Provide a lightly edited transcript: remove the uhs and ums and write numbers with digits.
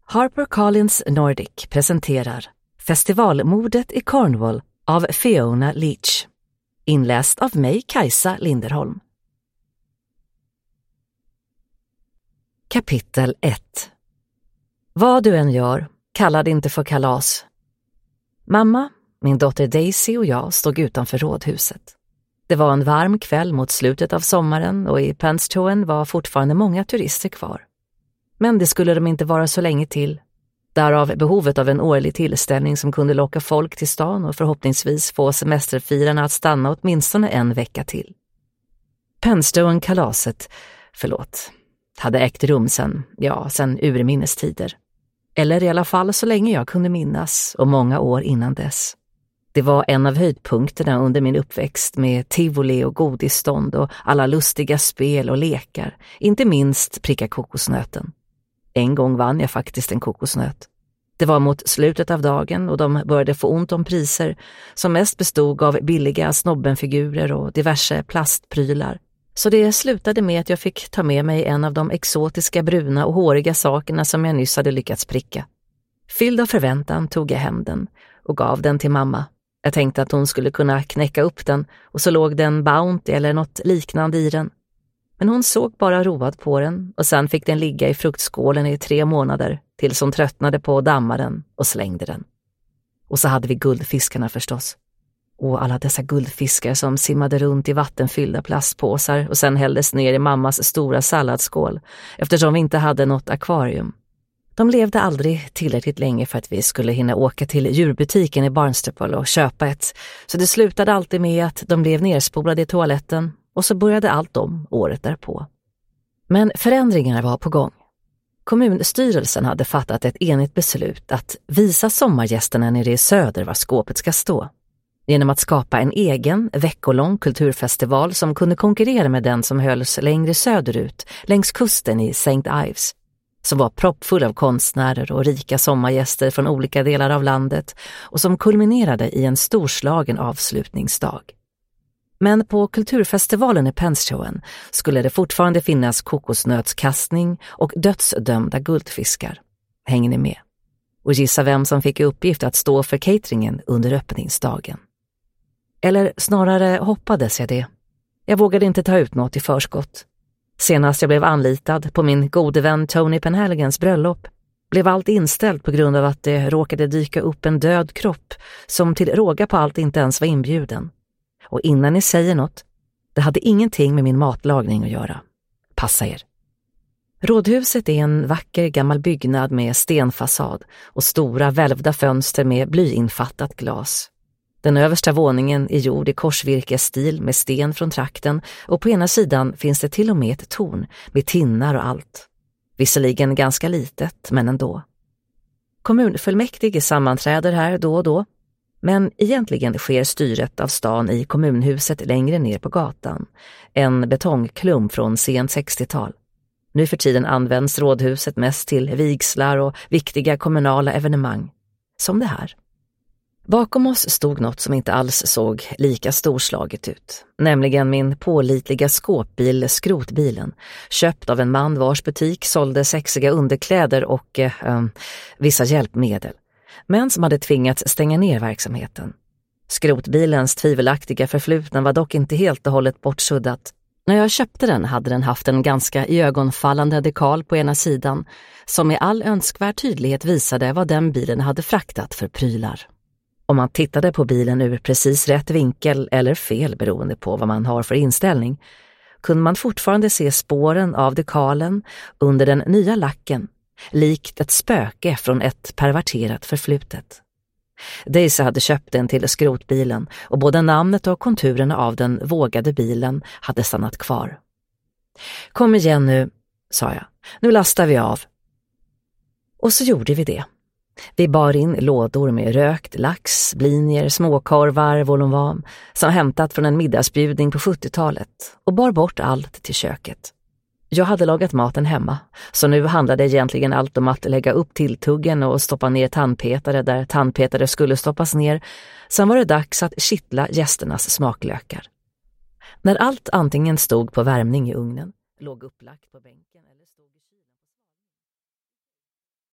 HarperCollins Nordic presenterar Festivalmordet i Cornwall av Fiona Leach. Inläst av mig, Kajsa Linderholm. Kapitel 1. Vad du än gör, kalla det inte för kalas. Mamma, min dotter Daisy och jag stod utanför rådhuset. Det var en varm kväll mot slutet av sommaren och i Penstowen var fortfarande många turister kvar. Men det skulle de inte vara så länge till. Därav behovet av en årlig tillställning som kunde locka folk till stan och förhoppningsvis få semesterfirarna att stanna åtminstone en vecka till. Penstowen-kalaset, hade ägt rum sen urminnes tider. Eller i alla fall så länge jag kunde minnas och många år innan dess. Det var en av höjdpunkterna under min uppväxt med tivoli och godisstånd och alla lustiga spel och lekar, inte minst pricka kokosnöten. En gång vann jag faktiskt en kokosnöt. Det var mot slutet av dagen och de började få ont om priser som mest bestod av billiga snobbenfigurer och diverse plastprylar. Så det slutade med att jag fick ta med mig en av de exotiska bruna och håriga sakerna som jag nyss hade lyckats pricka. Fylld av förväntan tog jag hem den och gav den till mamma. Jag tänkte att hon skulle kunna knäcka upp den och så låg den Bounty eller något liknande i den. Men hon såg bara road på den och sen fick den ligga i fruktskålen i 3 månader tills hon tröttnade på att damma den och slängde den. Och så hade vi guldfiskarna förstås. Och alla dessa guldfiskar som simmade runt i vattenfyllda plastpåsar och sen hälldes ner i mammas stora salladsskål eftersom vi inte hade något akvarium. De levde aldrig tillräckligt länge för att vi skulle hinna åka till djurbutiken i Barnstaple och köpa ett, så det slutade alltid med att de blev nerspolade i toaletten och så började allt om året därpå. Men förändringarna var på gång. Kommunstyrelsen hade fattat ett enigt beslut att visa sommargästerna nere i söder var skåpet ska stå. Genom att skapa en egen veckolång kulturfestival som kunde konkurrera med den som hölls längre söderut längs kusten i St. Ives. Som var proppfull av konstnärer och rika sommargäster från olika delar av landet och som kulminerade i en storslagen avslutningsdag. Men på kulturfestivalen i Penstowen skulle det fortfarande finnas kokosnötskastning och dödsdömda guldfiskar. Hänger ni med? Och gissa vem som fick i uppgift att stå för cateringen under öppningsdagen. Eller snarare hoppades jag det. Jag vågade inte ta ut något i förskott. Senast jag blev anlitad på min gode vän Tony Penhaligans bröllop blev allt inställt på grund av att det råkade dyka upp en död kropp som till råga på allt inte ens var inbjuden. Och innan ni säger något, det hade ingenting med min matlagning att göra. Passa er. Rådhuset är en vacker gammal byggnad med stenfasad och stora välvda fönster med blyinfattat glas. Den översta våningen är gjord i korsvirkesstil med sten från trakten och på ena sidan finns det till och med ett torn med tinnar och allt. Visserligen ganska litet, men ändå. Kommunfullmäktige sammanträder här då och då, men egentligen sker styret av stan i kommunhuset längre ner på gatan. En betongklump från sent 60-tal. Nu för tiden används rådhuset mest till vigslar och viktiga kommunala evenemang. Som det här. Bakom oss stod något som inte alls såg lika storslaget ut. Nämligen min pålitliga skåpbil, skrotbilen. Köpt av en man vars butik sålde sexiga underkläder och vissa hjälpmedel. Men som hade tvingats stänga ner verksamheten. Skrotbilens tvivelaktiga förflutna var dock inte helt och hållet bortsuddat. När jag köpte den hade den haft en ganska iögonfallande dekal på ena sidan som med all önskvärd tydlighet visade vad den bilen hade fraktat för prylar. Om man tittade på bilen ur precis rätt vinkel eller fel beroende på vad man har för inställning kunde man fortfarande se spåren av dekalen under den nya lacken, likt ett spöke från ett perverterat förflutet. Daisy hade köpt den till skrotbilen och både namnet och konturerna av den vågade bilen hade stannat kvar. Kom igen nu, sa jag. Nu lastar vi av. Och så gjorde vi det. Vi bar in lådor med rökt lax, blinier, småkorvar, volonvam som hämtat från en middagsbjudning på 70-talet och bar bort allt till köket. Jag hade lagat maten hemma, så nu handlade egentligen allt om att lägga upp tilltuggen och stoppa ner tandpetare där tandpetare skulle stoppas ner. Sen var det dags att kittla gästernas smaklökar. När allt antingen stod på värmning i ugnen, låg upplagt på bänken eller